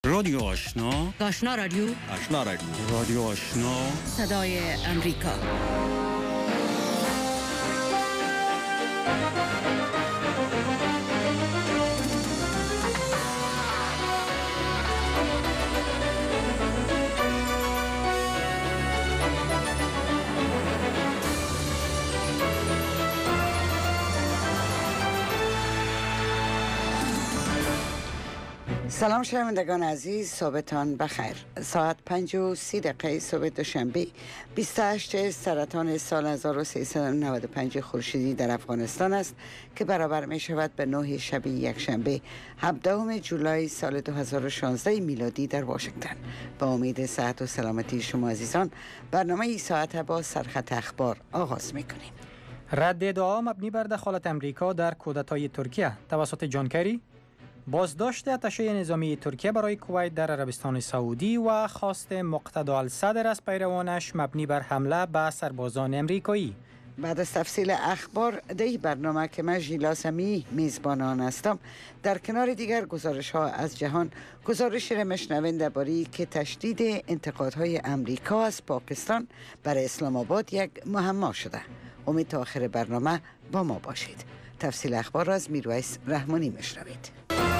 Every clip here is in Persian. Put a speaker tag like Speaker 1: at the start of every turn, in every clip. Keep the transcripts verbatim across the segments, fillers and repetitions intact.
Speaker 1: رادیو آشنا،
Speaker 2: آشنا رادیو،
Speaker 3: آشنا رادیو،
Speaker 1: رادیو آشنا،
Speaker 2: صدای امریکا.
Speaker 4: سلام شنوندگان عزیز، صبحتان بخیر. ساعت پنج و سی دقیقه صبح دوشنبه بیست و هشت سرطان سال هزار و سیصد و نود و پنج خورشیدی در افغانستان است که برابر می شود به نه شب یکشنبه هفدهم جولای سال دو هزار و شانزده میلادی در واشنگتن. با امید صحت و سلامتی شما عزیزان، برنامه ای ساعت با سرخط اخبار آغاز می کنیم.
Speaker 5: رد دعا مبنی بر دخالت امریکا در کودتای ترکیه توسط جان کری، بازداشت اتشه نظامی ترکیه برای کویت در عربستان سعودی و خواست مقتدا الصدر از پیروانش مبنی بر حمله به سربازان امریکایی.
Speaker 4: بعد از تفصیل اخبار در برنامه که من ژیلا سمی میزبان آن هستم، در کنار دیگر گزارش ها از جهان گزارش را میشنوید درباره که تشدید انتقادهای امریکا از پاکستان بر اسلام آباد یک معما شده. امید تا آخر برنامه با ما باشید. تفصیل اخبار را از میرویس رحمانی میشنوید.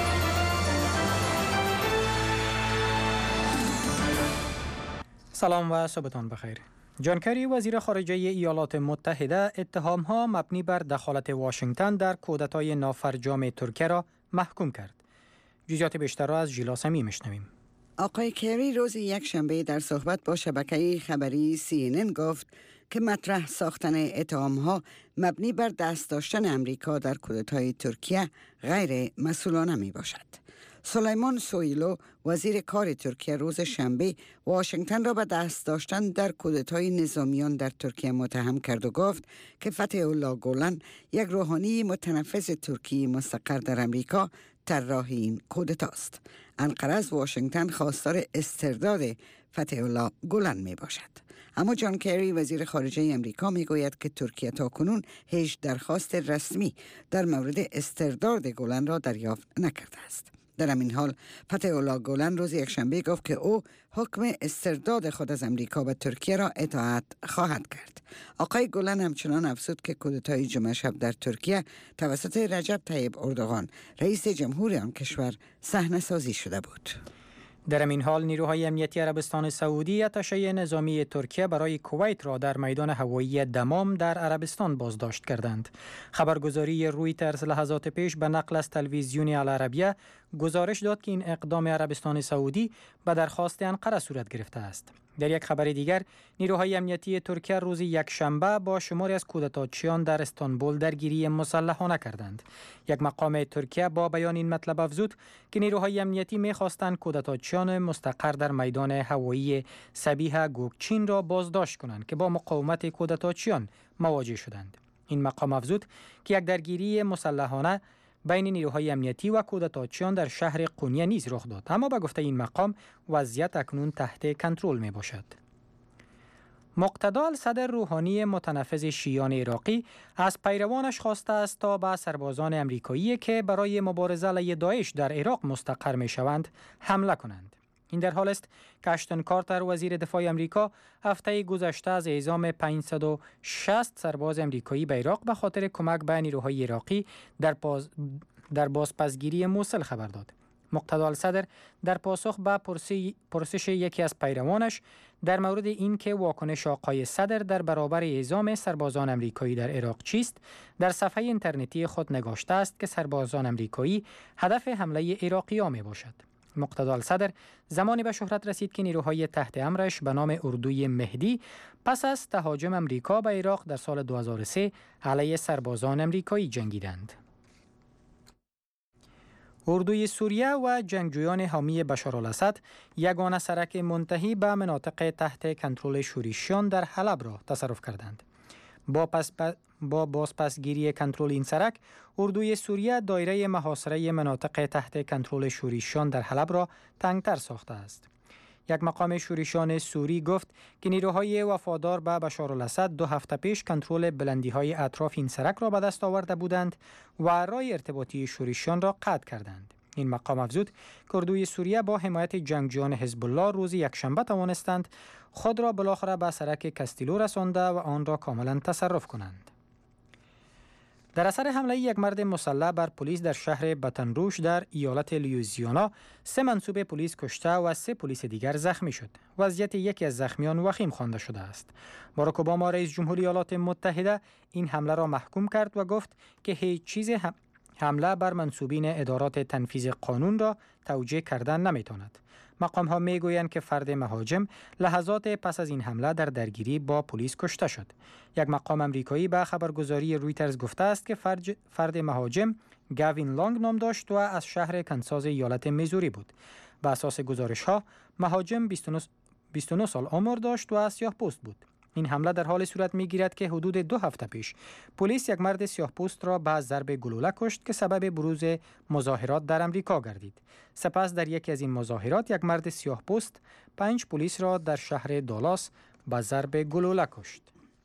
Speaker 5: سلام و صبحتان بخیر. جان کری وزیر خارجه ایالات متحده اتهام‌ها مبنی بر دخالت واشنگتن در کودتای نافرجام ترکیه را محکوم کرد. جزئیات بیشتر را از ژیلا سمی میشنویم.
Speaker 4: آقای کری روز یکشنبه در صحبت با شبکه خبری سی ان ان گفت که مطرح ساختن اتهام‌ها مبنی بر دست داشتن امریکا در کودتای ترکیه غیر مسئولانه می باشد. سلیمان سویلو وزیر کار ترکیه روز شنبه واشنگتن را به دست داشتن در کودتای نظامیان در ترکیه متهم کرد و گفت که فتح الله گولن یک روحانی متنفذ ترکی مستقر در امریکا طراح این کودتاست. انقره از واشنگتن خواستار استرداد فتح الله گولن می باشد. اما جان کری وزیر خارجه امریکا می گوید که ترکیه تا کنون هیچ درخواست رسمی در مورد استرداد گولن را دریافت نکرده است. در همین حال فتح الله گولن روز یکشنبه گفت که او حکم استرداد خود از امریکا به ترکیه را اطاعت خواهد کرد. آقای گولن همچنان افزود که کودتای جمعه شب در ترکیه توسط رجب طیب اردوغان رئیس جمهور آن کشور صحنه‌سازی شده بود.
Speaker 5: در این حال نیروهای امنیتی عربستان سعودی اتشه نظامی ترکیه برای کویت را در میدان هوایی دمام در عربستان بازداشت کردند. خبرگزاری رویترز لحظات پیش به نقل از تلویزیون العربیه گزارش داد که این اقدام عربستان سعودی به درخواست انقره صورت گرفته است. در یک خبر دیگر، نیروهای امنیتی ترکیه روز یکشنبه با شماری از کودتاچیان در استانبول درگیری مسلحانه کردند. یک مقام ترکیه با بیان این مطلب افزود که نیروهای امنیتی می‌خواستند کودتاچیان مستقر در میدان هوایی سبیه گوکچین را بازداشت کنند که با مقاومت کودتاچیان مواجه شدند. این مقام افزود که یک درگیری مسلحانه بین نیروهای امنیتی و کودتاچیان در شهر قونیه نیز رخ داد، اما به گفته این مقام وضعیت اکنون تحت کنترل می باشد. مقتدا الصدر روحانی متنفذ شیعیان عراقی از پیروانش خواسته است تا به سربازان امریکایی که برای مبارزه علیه داعش در عراق مستقر می شوند حمله کنند. این در حال است که اشتون کارتر وزیر دفاع امریکا هفته گذشته از اعزام پانصد و شصت سرباز امریکایی به عراق به خاطر کمک به نیروهای عراقی در باز در بازپسگیری موصل خبر داد. مقتدا الصدر در پاسخ به پرسش یکی از پیروانش در مورد اینکه واکنش آقای صدر در برابر اعزام سربازان امریکایی در عراق چیست، در صفحه اینترنتی خود نگاشته است که سربازان امریکایی هدف حمله عراقی‌ها می باشد. مقتدا الصدر زمانی به شهرت رسید که نیروهای تحت امرش به نام اردوی مهدی پس از تهاجم امریکا به عراق در سال دو هزار و سه علیه سربازان امریکایی جنگیدند. اردوی سوریه و جنگجویان حامی بشارالاسد یگانه سرک منتهی به مناطق تحت کنترل شورشیان در حلب را تصرف کردند. با پس با بازپسگیری کنترل این سرک، اردوی سوریه دایره محاصره مناطق تحت کنترل شورشیان در حلب را تنگتر ساخته است. یک مقام شورشیان سوری گفت که نیروهای وفادار به بشارالاسد دو هفته پیش کنترل بلندی‌های اطراف این سرک را به دست آورده بودند و راه ارتباطی شورشیان را قطع کردند. این مقام افزود که اردوی سوریه با حمایت جنگجویان حزب الله روز یکشنبه توانستند خود را بالاخره به سرک کستیلو رسانده و آن را کاملا تصرف کنند. در اثر حمله یک مرد مسلح بر پلیس در شهر باتن روژ در ایالت لوئیزیانا، سه منصوب پلیس کشته و سه پلیس دیگر زخمی شد. وضعیت یکی از زخمیان وخیم خوانده شده است. باراک اوباما رئیس جمهوری ایالات متحده این حمله را محکوم کرد و گفت که هیچ چیز هم حمله بر منصوبین ادارات تنفیذ قانون را توجیه کردن نمیتواند. مقام ها می گویند که فرد مهاجم لحظات پس از این حمله در درگیری با پلیس کشته شد. یک مقام امریکایی به خبرگزاری رویترز گفته است که فرد, فرد مهاجم گاوین لانگ نام داشت و از شهر کنساس ایالت میزوری بود. به اساس گزارش ها مهاجم بیست و نه سال عمر داشت و سیاه‌پوست بود. این حمله در حال صورت می‌گیرد که حدود دو هفته پیش پلیس یک مرد سیاه‌پوست را به ضرب گلوله کشت که سبب بروز مظاهرات در امریکا گردید. سپس در یکی از این مظاهرات یک مرد سیاه‌پوست پنج پلیس را در شهر دالاس به ضرب گلوله کشت.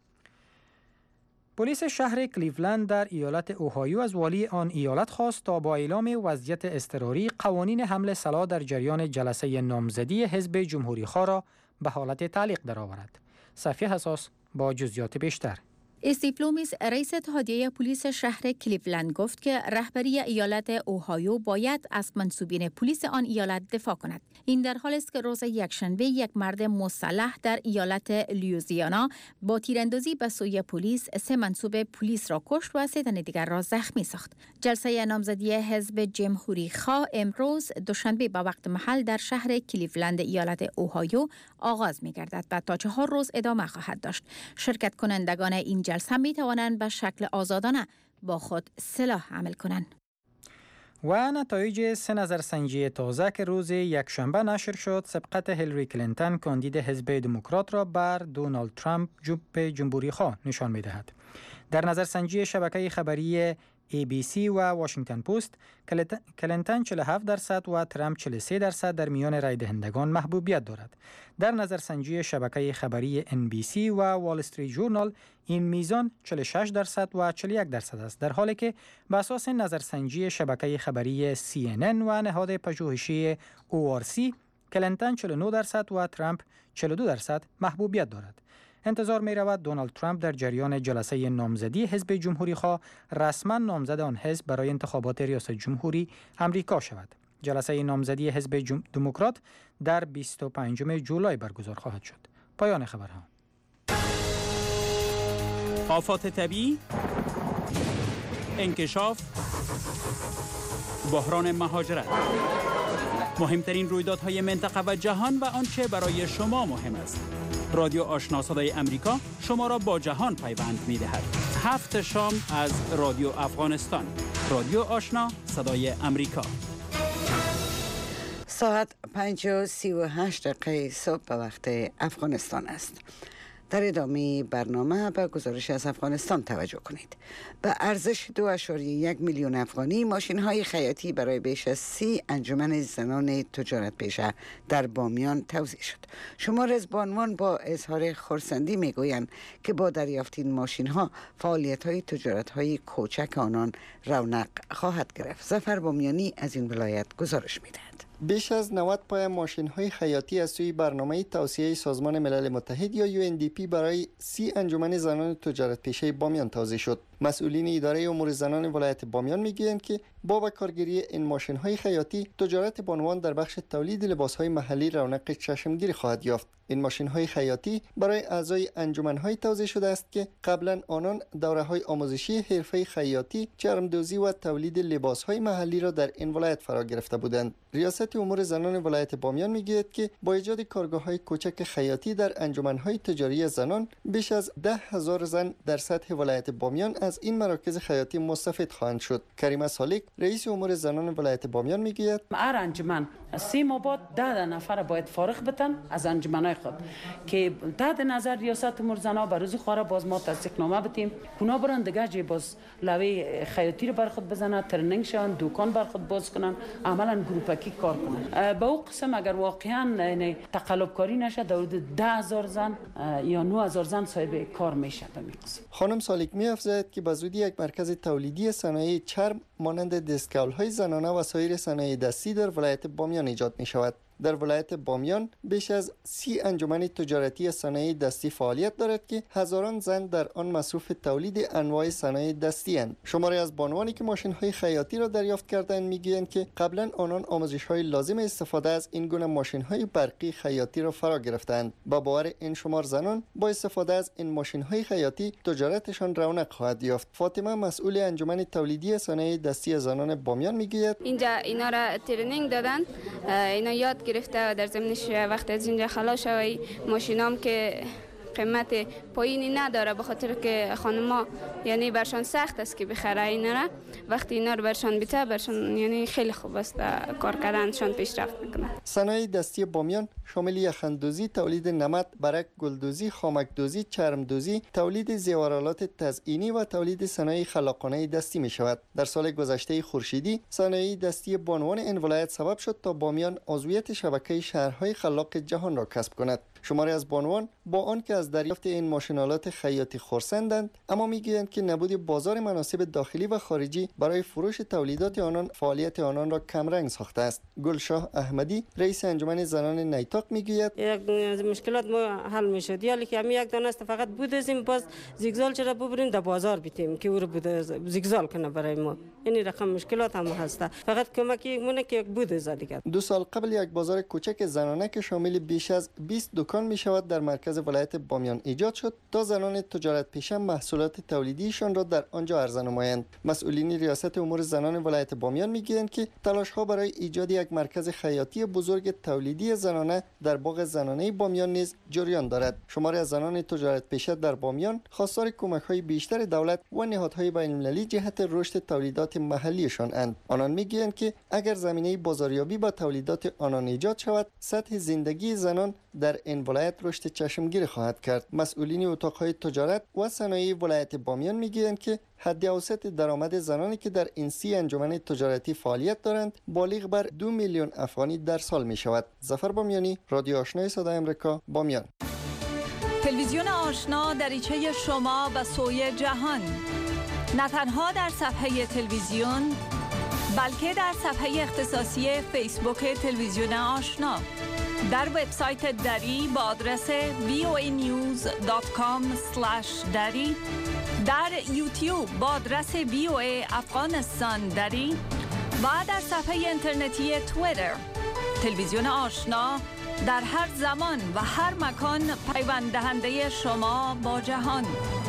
Speaker 5: پلیس شهر کلیولند در ایالت اوهایو از والی آن ایالت خواست تا با اعلام وضعیت اضطراری قوانین حمل سلاح در جریان جلسه نامزدی حزب جمهوری‌خواه را به حالت تعلیق درآورد. صفیه حساس با جزئیات بیشتر.
Speaker 3: استیو لومیس رئیس اتحادیه پلیس شهر کلیولند گفت که رهبری ایالت اوهایو باید از منصوبین پلیس آن ایالت دفاع کند. این در حالی است که روز یکشنبه یک مرد مسلح در ایالت لوئیزیانا با تیراندازی به سوی پلیس سه منصوب پلیس را کشت و سه تن دیگر را زخمی ساخت. جلسه نامزدی حزب جمهوری خواه امروز دوشنبه به وقت محل در شهر کلیولند ایالت اوهایو آغاز می‌گردد و تا چهار روز ادامه خواهد داشت. شرکت کنندگان این جلسه می توانند به شکل آزادانه با خود سلاح حمل کنند.
Speaker 5: و نتایج سه نظرسنجی تازه که روز یکشنبه نشر شد سبقت هیلاری کلینتون کاندید حزب دموکرات را بر دونالد ترامپ جمهوری خواه نشان می دهد. در نظرسنجی شبکه خبری ای بی سی و واشنگتن پست کلینتون چهل و هفت درصد و ترامپ چهل و سه درصد در میان رای دهندگان محبوبیت دارد. در نظرسنجی شبکه خبری ان بی سی و وال استریت ژورنال این میزان چهل و شش درصد و چهل و یک درصد است، در حالی که به اساس نظرسنجی شبکه خبری سی ان ان و نهاد پژوهشی او آر سی کلینتون چهل و نه درصد و ترامپ چهل و دو درصد محبوبیت دارد. انتظار می رود دونالد ترامپ در جریان جلسه نامزدی حزب جمهوری خواه رسما نامزد آن حزب برای انتخابات ریاست جمهوری امریکا شود. جلسه نامزدی حزب جم... دموکرات در بیست و پنجم جولای برگزار خواهد شد. پایان خبرها.
Speaker 1: آفات طبیعی، انکشاف، بحران مهاجرت، مهمترین رویدادهای منطقه و جهان و آنچه برای شما مهم است. رادیو آشنا صدای امریکا شما را با جهان پیوند می دهد. هفت شام از رادیو افغانستان. رادیو آشنا صدای امریکا.
Speaker 4: ساعت پنج و سی و هشت دقیقه صبح به وقت افغانستان است. در ادامه برنامه به گزارش از افغانستان توجه کنید. به ارزش دو اشاریه یک میلیون افغانی ماشین های خیاطی برای بیش از سی انجمن زنان تجارت پیشه در بامیان توزیع شد. شمار از بانوان با اظهار خرسندی میگویند که با دریافت این ماشین ها فعالیت های تجارت های کوچک آنان رونق خواهد گرفت. ظفر بامیانی از این ولایت گزارش میدهد.
Speaker 6: بیش از نود پای ماشین‌های خیاطی از سوی برنامه توسعه سازمان ملل متحد یا یو ان دی پی برای سی انجمن زنان تجارت پیشه بامیان توزیع شد. مسئولین اداره امور زنان ولایت بامیان میگویند که با به کارگیری این ماشین‌های خیاطی تجارت بانوان در بخش تولید لباس‌های محلی رونق چشمگیری خواهد یافت. این ماشین‌های خیاطی برای اعضای انجمن‌های توزیع شده است که قبلا آنان دوره‌های آموزشی حرفه خیاطی، چرمدوزی و تولید لباس‌های محلی را در این ولایت فرا گرفته بودند. ریاست امور زنان ولایت بامیان میگوید که با ایجاد کارگاه‌های کوچک خیاطی در انجمن‌های تجاری زنان بیش از ده هزار زن در سطح ولایت بامیان از این مراکز خیاطی مستفید خواهند شد. کریمه سالک رئیس امور زنان ولایت بامیان میگوید
Speaker 7: هر انجمن سه ماه بعد ده نفر باید فارغ بتن از انجمن‌های خود که تحت نظر ریاست امور زنا به روز خواره باز ما تصدیق نامه بتیم کونا برن دیگه جی باز لوی خیاطی رو بر خود بزنن، ترنینگ شون، دکان بر خود باز کنن، عملا گروپکی کار کنن. به اون قسم اگر واقعا یعنی تقلب کاری نشه در حدود ده هزار زن یا نه هزار زن صاحب کار میشه.
Speaker 6: خانم سالیک می‌افزاید که به زودی یک مرکز تولیدی صنایع چرم مانند دستکول‌های زنانه و سایر صنایع دستی در ولایت بامیان ایجاد می‌شود. در ولایت بامیان بیش از سی انجمن تجارتی صنایع دستی فعالیت دارد که هزاران زن در آن مصروف تولید انواع صنایع دستی اند. شماری از بانوانی که ماشین‌های خیاطی را دریافت کردند میگویند که قبلا آنان آموزش‌های لازم استفاده از این گونه ماشین‌های برقی خیاطی را فرا گرفتند. با باور این شمار زنان با استفاده از این ماشین‌های خیاطی تجارتشان رونق خواهد یافت. فاطمه مسئول انجمن تولیدی صنایع دستی زنان بامیان میگوید
Speaker 8: اینجا اینا را ترنینگ دادن، اینا یاد گرفته و در ضمنش وقت از اینجا خلاص شوی ماشینام که قیمت پایینی نداره به خاطر که خانم‌ها یعنی برشان سخت است که بخره اینا را، وقتی اینا رو برشان بیته برشان یعنی خیلی خوب است کار کردنشان پیشرفت میکنه.
Speaker 6: صنایع دستی بامیان شامل یخندوزی، تولید نمد، برک، گلدوزی، خامکدوزی، چرمدوزی، تولید زیورالات تزئینی و تولید صنایع خلاقانه دستی می شود. در سال گذشته خورشیدی صنایع دستی بانوان این ولایت سبب شد تا بامیان عضویت شبکه شهرهای خلاق جهان را کسب کند. شماری از بانوان با آنکه از دریافت این ماشین‌آلات خیاطی خرسندند، اما میگویند که نبود بازار مناسب داخلی و خارجی برای فروش تولیدات آنان فعالیت آنان را کمرنگ ساخته است. گلشاه احمدی رئیس انجمن زنان نیتاق میگوید
Speaker 9: یک از مشکلات ما حل میشد، یا که همین یک دانه است فقط بودیم باز زیگزال چرا ببریم در بازار بیتیم که او رو بود زیگزال کنه برای ما. این رقم مشکلات هم هست، فقط کمکی مونه که یک بود زدیگر.
Speaker 6: دو سال قبل یک بازار کوچک زنانه که شامل بیش از بیست دکان می شود در مرکز ولایت بامیان ایجاد شد تا زنان تجارت پیشه محصولات تولیدیشان را در آنجا عرضه نمایند. مسئولین ریاست امور زنان ولایت بامیان میگویند که تلاش ها برای ایجاد یک مرکز خیاطی بزرگ تولیدی زنانه در باغ زنانه بامیان نیز جریان دارد. شماری از زنان تجارت پیشه در بامیان خواستار کمک های بیشتر دولت و نهادهای بین المللی جهت رشد تولیدات محلیشان اند. آنان میگویند که اگر زمینه بازاریابی با تولیدات آنان ایجاد شود، سطح زندگی زنان در این ولایت رشد چشمگیر خواهد کرد. مسئولین اتاقهای تجارت و صنایع ولایت بامیان میگویند که حد اوسط درآمد زنانی که در این سی انجمن تجارتی فعالیت دارند بالغ بر دو میلیون افغانی در سال می شود. ظفر بامیانی، رادیو آشنای صدای آمریکا، بامیان.
Speaker 10: تلویزیون آشنا دریچه شما به سوی جهان، نه تنها در صفحه تلویزیون بلکه در صفحه اختصاصی فیسبوک تلویزیون آشنا، در وبسایت دری با آدرس وی او ای نیوز دات کام اسلش دری، در یوتیوب با آدرس وی او ای افغانستان دری و در صفحه اینترنتی توییتر. تلویزیون آشنا در هر زمان و هر مکان پیوند دهنده شما با جهان.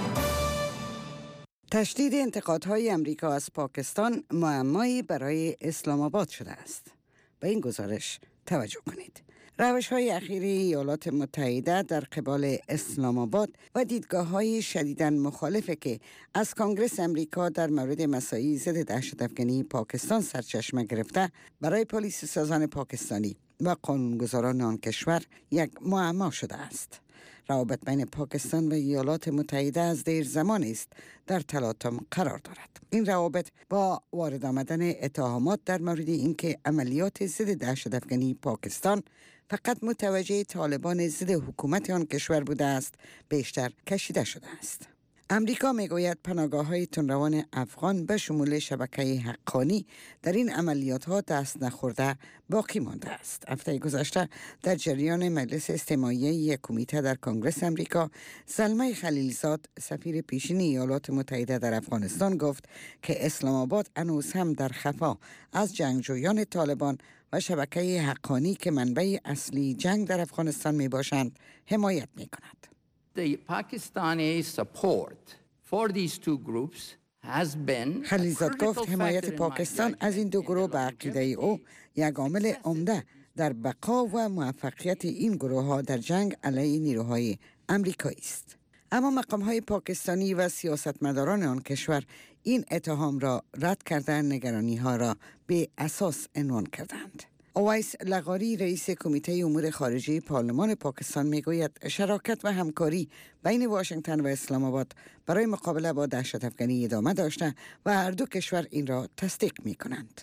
Speaker 4: تشدید انتقادهای امریکا از پاکستان معمایی برای اسلام آباد شده است. به این گزارش توجه کنید. روش‌های اخیر ایالات متحده در قبال اسلام آباد و دیدگاه‌های شدیداً مخالفه که از کانگرس امریکا در مورد مسائل ضد دهشت‌افکنی پاکستان سرچشمه گرفته، برای پلیس سازان پاکستانی و قانونگذاران آن کشور یک معما شده است. روابط بین پاکستان و ایالات متحده از دیر زمان است در تلاطم قرار دارد. این روابط با وارد آمدن اتهامات در مورد اینکه عملیات ضد دهشت‌افکنی پاکستان فقط متوجه طالبان ضد حکومت آن کشور بوده است، بیشتر کشیده شده است. امریکا میگوید پناهگاه‌های تندروان افغان به شمول شبکه حقانی در این عملیات ها دست نخورده باقی مانده است. هفته گذشته در جریان مجلس استماعی یک کمیته در کنگره امریکا، زلمه خلیلزاد سفیر پیشین ایالات متحده در افغانستان گفت که اسلام آباد هنوز هم در خفا از جنگجویان طالبان و شبکه حقانی که منبع اصلی جنگ در افغانستان می باشند حمایت می کند.
Speaker 11: The Pakistani support for these two groups has been
Speaker 4: خلیلزاد گفت حمایت پاکستان از این دو گروه به عقیده او یک عامل عمده در بقا و موفقیت این گروه ها در جنگ علیه نیروهای امریکایی است. اما مقام‌های پاکستانی و سیاستمداران آن کشور این اتهام را رد کردن، نگرانی ها را به اساس عنوان کردند. اویس لغاری رئیس کمیته امور خارجه پارلمان پاکستان میگوید شراکت و همکاری بین واشنگتن و اسلام آباد برای مقابله با دهشت افکنی ادامه داشته و هر دو کشور این را تصدیق می کنند.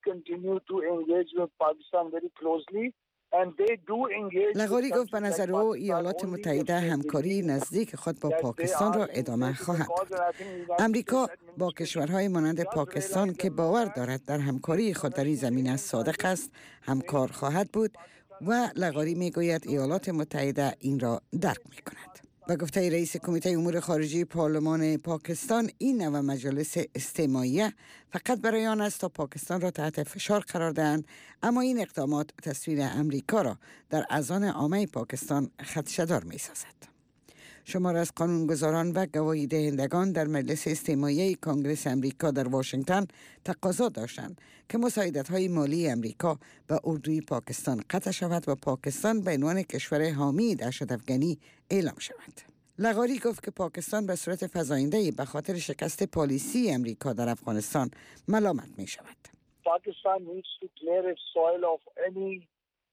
Speaker 4: لغاری گفت به نظر او ایالات متحده همکاری نزدیک خود با پاکستان را ادامه خواهد داد. امریکا با کشورهای مانند پاکستان که باور دارد در همکاری خود در این زمینه صادق است همکار خواهد بود و لغاری میگوید ایالات متحده این را درک می کند. و گفته رئیس کمیته امور خارجه پارلمان پاکستان این نوع مجالس استماعیه فقط برای آن است تا پاکستان را تحت فشار قرار دهند، اما این اقدامات تصویر امریکا را در اذهان عامه پاکستان خدشه‌دار می سازد. شمار از قانونگذاران و گواهی دهندگان در مجلس استماعیه کنگره امریکا در واشنگتن تقاضا داشتند که مساعدت‌های مالی امریکا به اردوی پاکستان قطع شود و پاکستان به عنوان کشور حامی دهشت افکنی اعلام شود. لغاری گفت که پاکستان به صورت فزاینده‌ای به خاطر شکست پالیسی امریکا در افغانستان ملامت می شود.
Speaker 12: پاکستان needs to clear its soil of any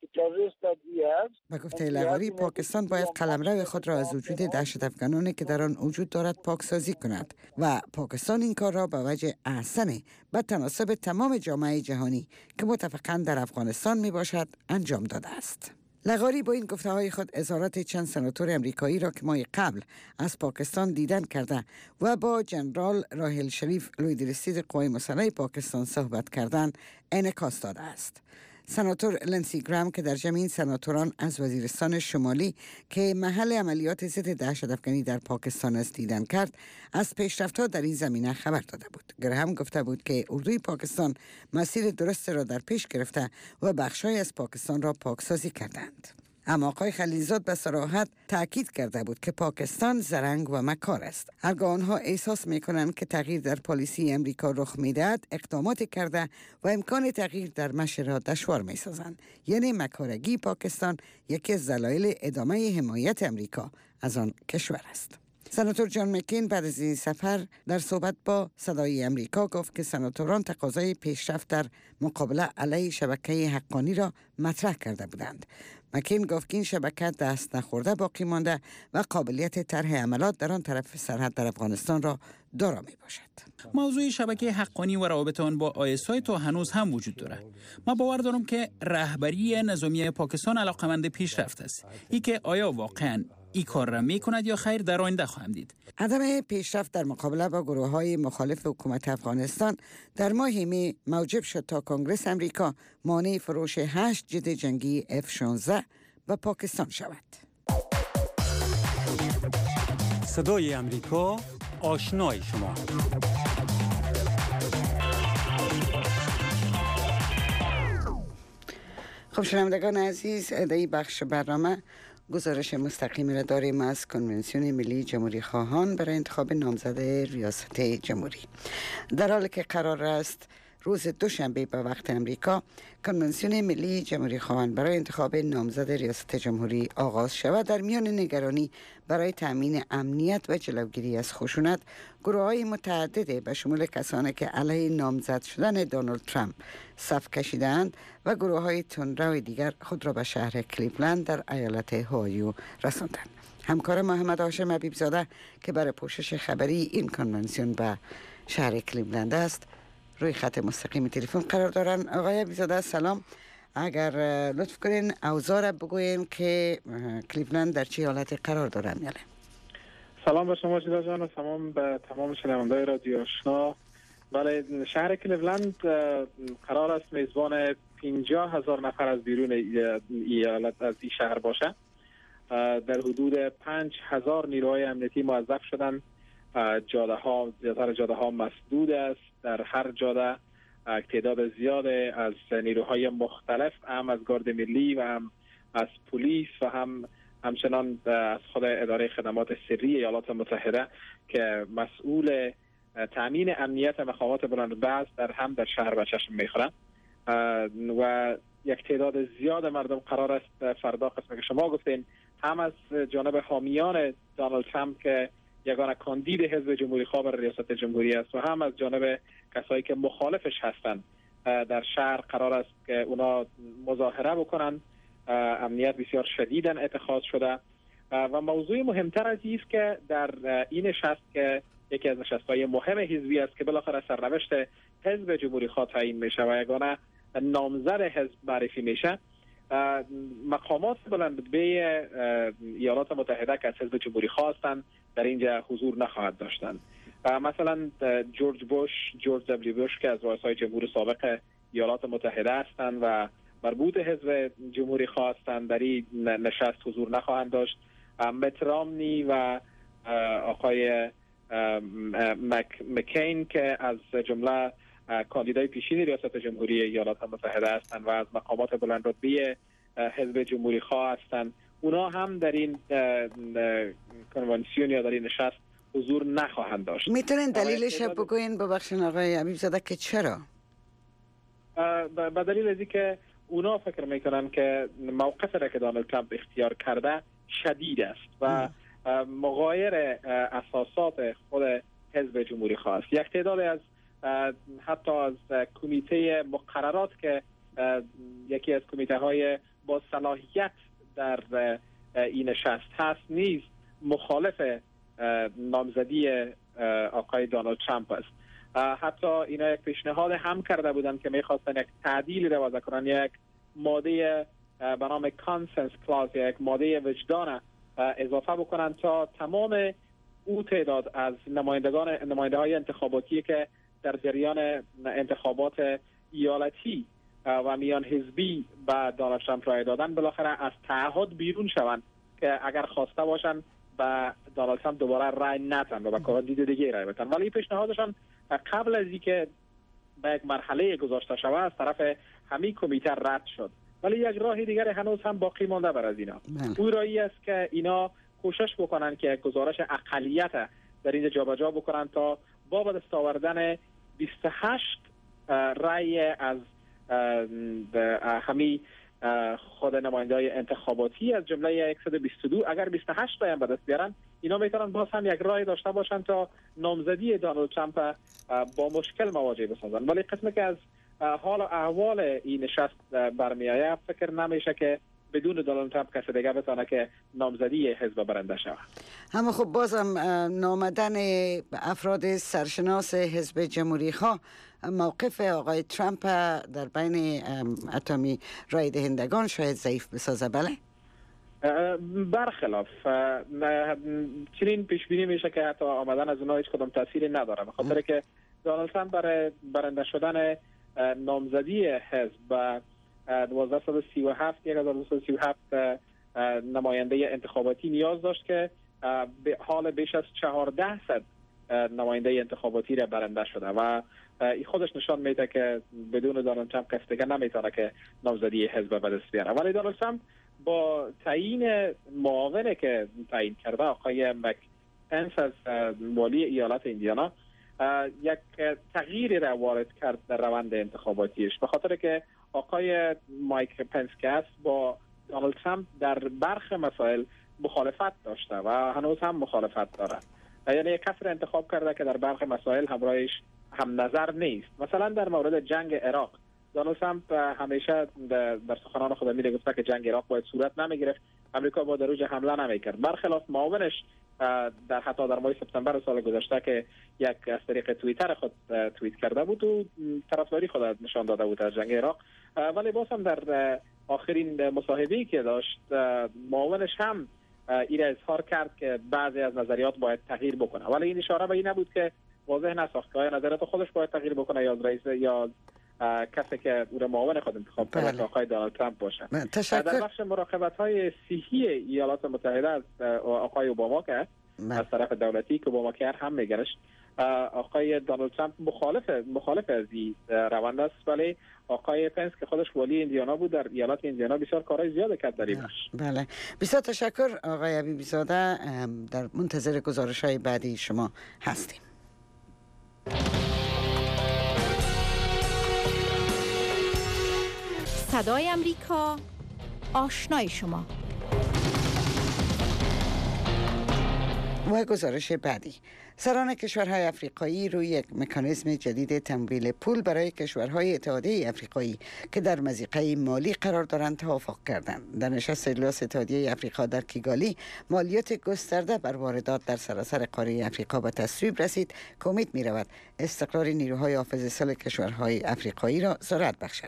Speaker 4: و گفته لغاری پاکستان باید قلمرو خود را از وجود دهشت افکنانی که در آن وجود دارد پاکسازی کند و پاکستان این کار را به وجه احسن به تناسب تمام جامعه جهانی که متفقاً در افغانستان می باشد انجام داده است. لغاری با این گفته های خود اظهارات چند سناتور امریکایی را که ماه قبل از پاکستان دیدن کرده و با جنرال راحیل شریف لویدرسید قوای مسلحه پاکستان صحبت کردند انعکاس داده است. سناتور لنسی گرام که در جمع این سناتوران از وزیرستان شمالی که محل عملیات ضد دهشت افکنی در پاکستان است دیدن کرد، از پیشرفت‌ها در این زمینه خبر داده بود. گرام گفته بود که اردوی پاکستان مسیر درست را در پیش گرفته و بخش‌های از پاکستان را پاکسازی کردند. اما آقای خلیلزاد به صراحت تاکید کرده بود که پاکستان زرنگ و مکار است. هرگاه آنها احساس می‌کنند که تغییر در پالیسی امریکا رخ می‌دهد، اقدامات کرده و امکان تغییر در مشه را دشوار می‌سازند. یعنی مکارگی پاکستان یکی از دلایل ادامه حمایت امریکا از آن کشور است. سناتور جان مکین بعد از این سفر در صحبت با صدای امریکا گفت که سناتوران تقاضای پیشرفت در مقابله علیه شبکه حقانی را مطرح کرده بودند. مکین گفت که این شبکه دست نخورده باقی مانده و قابلیت طرح عملات در آن طرف سرحد در افغانستان را دارا می باشد.
Speaker 1: موضوع شبکه حقانی و روابط آن با آی اس آی تا هنوز هم وجود دارد. ما باور دارم که رهبری نظامی پاکستان علاقمند پیشرفت است. ای که آیا واقعاً این کار را می کند یا خیر در آینده خواهم دید.
Speaker 4: عدم پیشرفت در مقابله با گروه های مخالف حکومت افغانستان در ماه می موجب شد تا کنگره امریکا مانع فروش هشت جت جنگی اف شانزده به پاکستان شود.
Speaker 13: صدای امریکا، آشنای شما.
Speaker 4: خب شنوندگان عزیز، در این بخش برنامه گزارش مستقیمی را داریم از کنونسیون ملی جمهوری خواهان برای انتخاب نامزد ریاست جمهوری. در حالی که قرار است روز دوشنبه به وقت امریکا کنونسیون ملی جمهوری خواهان برای انتخاب نامزد ریاست جمهوری آغاز شود، در میان نگرانی برای تامین امنیت و جلوگیری از خشونت، گروه‌های متعدد به شمول کسانی که علیه نامزد شدن دونالد ترامپ صف کشیدند و گروه‌های تندرو دیگر خود را به شهر کلیولند در ایالت اوهایو رساندند. همکار محمد هاشم حبیبزاده که برای پوشش خبری این کنونسیون به شهر کلیولند است روی خط مستقیم تلفن قرار دارن. آقای حبیبزاده سلام، اگر لطف کنین اوضاع را بگوین که کلیولند در چه حالتی قرار داره. میله
Speaker 14: سلام به شما شیدا جان و سلام به تمام شنوندگان رادیو آشنا. بله، شهر کلیولند قرار است میزبان پنجاه هزار نفر از بیرون ایالت از این شهر باشه. در حدود پنج هزار نیروهای امنیتی موظف شدن. جاده ها زیادتر جاده ها مسدود است. در هر جاده تعداد زیاد از نیروهای مختلف، هم از گارد ملی و هم از پلیس و هم همچنان از خود اداره خدمات سری ایالات متحده که مسئول تامین امنیت مقامات بلندبست در هم در شهر به چشم میخورند و یک تعداد زیاد مردم قرار است فردا قسم که شما گفتین هم از جانب حامیان دونالد ترامپ که یگانه کاندید حزب جمهوری خواه برای ریاست جمهوری است و هم از جانب کسایی که مخالفش هستند در شهر قرار است که اونا مظاهره بکنن. امنیت بسیار شدیداً اتخاذ شده و موضوع مهمتر از این است که در این نشست که یکی از نشست‌های مهم حزبی است که بالاخره سرنوشت حزب جمهوری خواه تعیین میشه و یگانه نامزد حزب معرفی میشه، مقامات بلندرتبه ایالات متحده که از حزب جمهوری خواه هستند در اینجا حضور نخواهد داشتند. مثلا جورج بوش، جورج دبلیو بوش که از رؤسای جمهور سابق ایالات متحده هستند و مربوط حزب جمهوری خواه هستند، در این نشست حضور نخواهند داشت. مت رامنی و آقای مک مکین که از جمله کاندیدای پیشین ریاست جمهوری ایالات متحده هستند و از مقامات بلندرتبه حزب جمهوری خواه هستند، اونا هم در این کنوانسیون یا در این نشست حضور نخواهند داشت.
Speaker 4: میتونین دلیلش بگوین ببخشید آقای حبیب زاده که چرا؟
Speaker 14: به دلیل ازی که اونا فکر میکنن که موقف را که دونالد ترامپ اختیار کرده شدید است و مغایر اساسات خود حزب جمهوری خواه است. یک تعداد از حتی از کمیته مقررات که یکی از کمیته های با صلاحیت در این نشست هست نیز مخالف نامزدی آقای دونالد ترامپ است. حتی اینا یک پیشنهاد هم کرده بودند که میخواستن یک تعدیل را وضع کنن، یک ماده به نام کانسنس کلاز، یک ماده وجدان اضافه بکنن تا تمام او تعداد از نمایندگان نماینده های انتخاباتی که در جریان انتخابات ایالتی و میان حزبی به دونالد ترامپ رای دادن بالاخره از تعهد بیرون شوند که اگر خواسته باشن به دونالد ترامپ دوباره رای ندن و به کاندید دیگه رای بدن. ولی پیشنهادشان قبل از اینکه به یک مرحله گذاشته شود از طرف همین کمیته رد شد. ولی یک راه دیگر هنوز هم باقی مانده بر از اینا. اون راهی است که اینا کوشش بکنن که گزارش اقلیت در اینجا جابجا بکنن تا با به دست آوردن بیست و هشت رای از همین خود نماینده‌های انتخاباتی از جمله صد و بیست و دو، اگر بیست و هشت رای هم به دست بیارن اینا میتونن باز هم یک رای داشته باشن تا نامزدی دونالد ترامپ با مشکل مواجه بسازن. ولی قسمی که از حال و احوال این نشست برمیآید فکر نمیشه که بدون دونالد ترامپ کسی دیگه بتونه که نامزدی حزب برنده شود.
Speaker 4: اما خب بازم نامدن افراد سرشناس حزب جمهوری خواه موقف آقای ترامپ در بین اتمی رای دهندگان شاید ضعیف بسازه. بله؟
Speaker 14: برخلاف چنین پیش بینی میشه که حتی آمدن از اونها هیچ کدام تأثیری نداره، به خاطر که دونالد ترامپ برای برنده شدن نامزدی حزب و دوازده صد و سی و هفت یک هزار و دویست و سی و هفت نماینده انتخاباتی نیاز داشت که به حال بیش از چهارده صد نماینده انتخاباتی را برنده شده و این خودش نشان میده که بدون دونالد ترامپ کسی دیگه نمیتونه که نامزدی حزب به دست بیاره. ولی دونالد ترامپ با تعیین معاونه که تعیین کرده آقای مک پنس از والی ایالت ایندیانا یک تغییری را وارد کرد در روند انتخاباتیش، به خاطر که آقای مایک پنس که است با دونالد ترامپ در برخی مسائل مخالفت داشته و هنوز هم مخالفت داره. یعنی یک کسی را انتخاب کرده که در برخی مسائل همراهش هم نظر نیست. مثلا در مورد جنگ عراق دونالد ترامپ همیشه در سخنان خود میده گفته که جنگ عراق باید صورت نمیگرفت، امریکا با در اوج حمله نمیکرد. برخلاف معاونش در حتی در ماه سپتامبر سال گذشته که یک از طریق توییتر خود توییت کرده بود و طرفداری خود نشان داده بود از جنگ عراق، ولی باز هم در آخرین مصاحبه‌ای که داشت معاونش هم این اظهار کرد که بعضی از نظریات باید تغییر بکنه، ولی این اشاره به این نبود که واضح نساخت که نظریات خودش باید تغییر بکنه یا رئیس یا کسی که او را معاون خود انتخاب کرده آقای دونالد ترامپ باشه.
Speaker 4: تشکر.
Speaker 14: در بخش مراقبت‌های صحی ایالات متحده از آقای اوباما که از طرف دولتی که اوباما کیر هم میگنش، آقای دونالد ترامپ مخالف مخالف از این روند است، ولی آقای پنس که خودش والی ایندیانا بود در ایالت ایندیانا بسیار کارهای زیاد کرد در این بخش.
Speaker 4: بله، بسیار تشکر آقای حبیبی زاده. در منتظر گزارش‌های بعدی شما هستیم.
Speaker 3: صدای امریکا، آشنای شما.
Speaker 4: و گزارش بعدی، سران کشورهای افریقایی روی یک مکانیزم جدید تمویل پول برای کشورهای اتحادیه افریقایی که در مضیقه مالی قرار دارند توافق کردند. در نشست اجلاس اتحادیه افریقا در کیگالی، مالیات گسترده بر واردات در سراسر قاره افریقا به تصویب رسید که امید می رود استقرار نیروهای حافظ صلح کشورهای افریقایی را سرعت بخشد.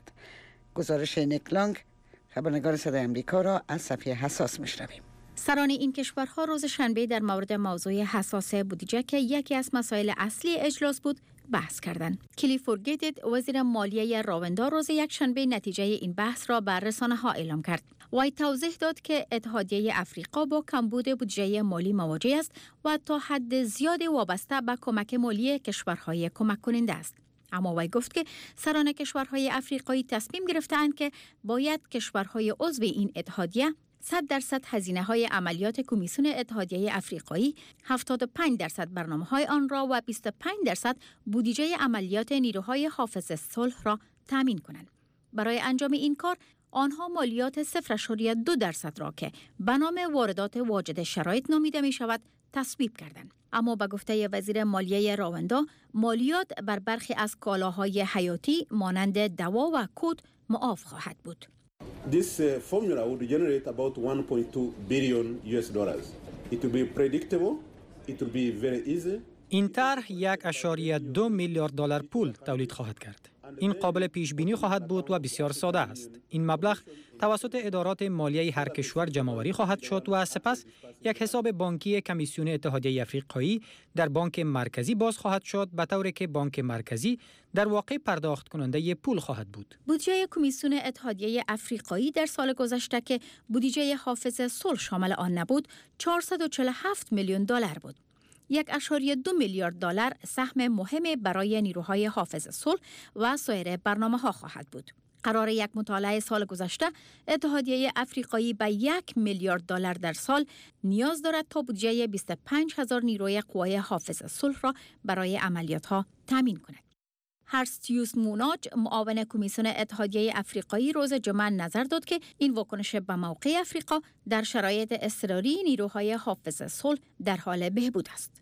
Speaker 4: گزارش نیک لانگ، خبرنگار صدای آمریکا، را از صفحه حساس میشنویم.
Speaker 3: سران این کشورها روز شنبه در مورد موضوع حساس بودجه که یکی از مسائل اصلی اجلاس بود بحث کردند. کلیفورد گیتید، وزیر مالیه رواندا، روز یک شنبه نتیجه این بحث را بر رسانه‌ها اعلام کرد. وی توضیح داد که اتحادیه افریقا با کمبود بودجه مالی مواجه است و تا حد زیادی وابسته به کمک مالی کشورهای کمک کننده است. اما وی گفت که سران کشورهای افریقایی تصمیم گرفتند که باید کشورهای عضو این اتحادیه صد درصد هزینه های عملیات کمیسیون اتحادیه افریقایی، هفتاد و پنج درصد برنامه های آن را و بیست و پنج درصد بودجه عملیات نیروهای حافظ صلح را تامین کنند. برای انجام این کار آنها مالیات صفر ممیز دو درصد را که به نام واردات واجد شرایط نامیده می شود تصویب کردند. اما به گفته وزیر مالیه رواندا، مالیات بر برخی از کالاهای حیاتی مانند دوا و کود معاف خواهد بود.
Speaker 15: This uh, formula would generate about one point two billion U S dollars. It will be predictable. It will be very easy.
Speaker 5: این طرح یک اشاریه دو میلیارد دلار پول تولید خواهد کرد. این قابل پیش بینی خواهد بود و بسیار ساده است. این مبلغ توسط ادارات مالیه هر کشور جمع‌آوری خواهد شد و سپس یک حساب بانکی کمیسیون اتحادیه افریقایی در بانک مرکزی باز خواهد شد، به طوری که بانک مرکزی در واقع پرداخت کننده پول خواهد بود.
Speaker 3: بودجه کمیسیون اتحادیه افریقایی در سال گذشته که بودجه حافظ صلح شامل آن نبود، چهارصد و چهل و هفت میلیون دلار بود. یک اشاریه دو میلیارد دلار سهم مهم برای نیروهای حافظ صلح و سایر برنامه ها خواهد بود. قرار یک مطالعه سال گذشته، اتحادیه افریقایی به یک میلیارد دلار در سال نیاز دارد تا بودجه بیست و پنج هزار نیروی قوای حافظ صلح را برای عملیات ها تامین کند. هرستیوس موناج، معاون کمیسیون اتحادیه افریقایی، روز جمعه نظر داد که این واکنش به موقع افریقا در شرایط اضطراری نیروهای حافظ صلح در حال بهبود است.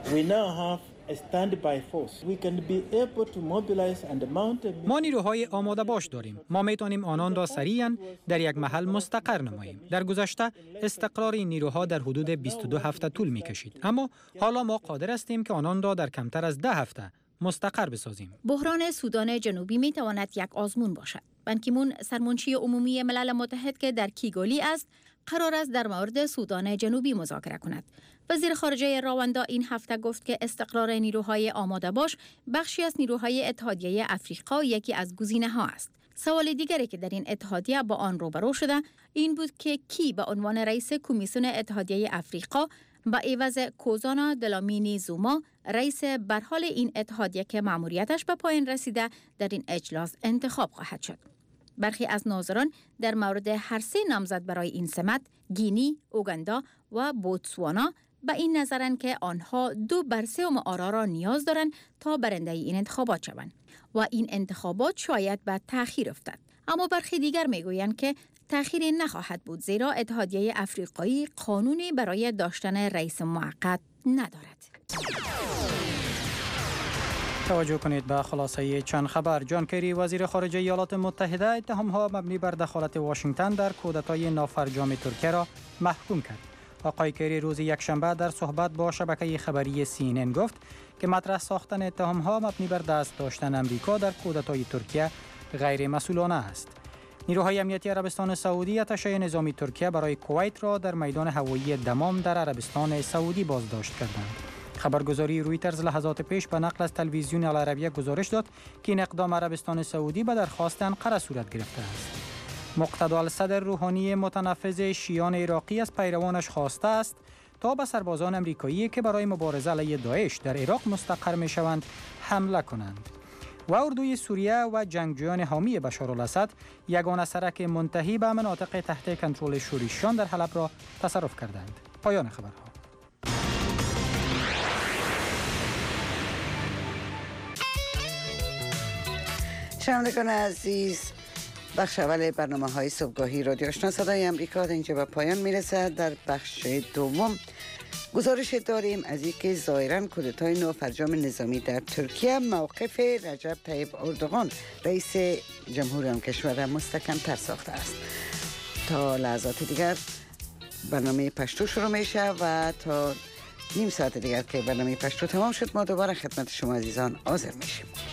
Speaker 5: ما نیروهای آماده باش داریم. ما میتونیم آنان را سریعاً در یک محل مستقر نماییم. در گذشته استقرار این نیروها در حدود بیست و دو هفته طول میکشید، اما حالا ما قادر هستیم که آنان را در کمتر از ده هفته مستقر بسازیم.
Speaker 3: بحران سودان جنوبی می تواند یک آزمون باشد. بان کی مون، سرمنشی عمومی ملل متحد که در کیگالی است، قرار است در مورد سودان جنوبی مذاکره کند. وزیر خارجه رواندا این هفته گفت که استقرار نیروهای آماده باش بخشی از نیروهای اتحادیه افریقا یکی از گزینه‌ها است. سوال دیگری که در این اتحادیه با آن روبرو شده این بود که کی به عنوان رئیس کمیسیون اتحادیه افریقا با عوض کوزانا دلامینی زوما، رئیس برحال این اتحادیه که مأموریتش به پایان رسیده، در این اجلاس انتخاب خواهد شد. برخی از ناظران در مورد هر سه نامزد برای این سمت، گینی، اوگاندا و بوتسوانا، به این نظرند که آنها دو بر سوم آرا را نیاز دارند تا برنده این انتخابات شوند و این انتخابات شاید به تأخیر افتد. اما برخی دیگر میگویند که تأخیری نخواهد بود، زیرا اتحادیه افریقایی قانونی برای داشتن رئیس موقت ندارد.
Speaker 5: توجه کنید به خلاصه چند خبر. جان کری، وزیر خارجه ایالات متحده، اتهام‌ها مبنی بر دخالت واشنگتن در کودتای نافرجام ترکیه را محکوم کرد. آقای کری روز یکشنبه در صحبت با شبکه خبری سی ان ان گفت که مطرح ساختن اتهام‌ها مبنی بر دست داشتن امریکا در کودتای ترکیه غیر مسئولانه است. نیروهای امنیتی عربستان سعودی اتشه نظامی ترکیه برای کویت را در میدان هوایی دمام در عربستان سعودی بازداشت کردند. خبرگزاری رویترز لحظات پیش به نقل از تلویزیون العربیه گزارش داد که این اقدام عربستان سعودی به درخواست انقره صورت گرفته است. مقتدی الصدر روحانی، متنفذ شیعیان عراقی، از پیروانش خواسته است تا به سربازان امریکایی که برای مبارزه علیه داعش در عراق مستقر می‌شوند حمله کنند. و اردوی سوریه و جنگجویان حامی بشارالاسد یگانه سرک منتهی به مناطق تحت کنترل شورشیان در حلب را تصرف کردند. پایان خبرها.
Speaker 4: شنوندگان عزیز، بخش اول برنامه های صبحگاهی رادیو آشنا صدای امریکا اینجا به پایان میرسد. در بخش دوم گزارش داریم از اینکه ظاهراً کودتای نو فرجام نظامی در ترکیه موقف رجب طیب اردوغان رئیس جمهوری آن کشور مستحکم تر ساخته است. تا لحظات دیگر برنامه پشتو شروع میشه و تا نیم ساعت دیگر که برنامه پشتو تمام شد ما دوباره خدمت شما عزیزان حاضر میشیم.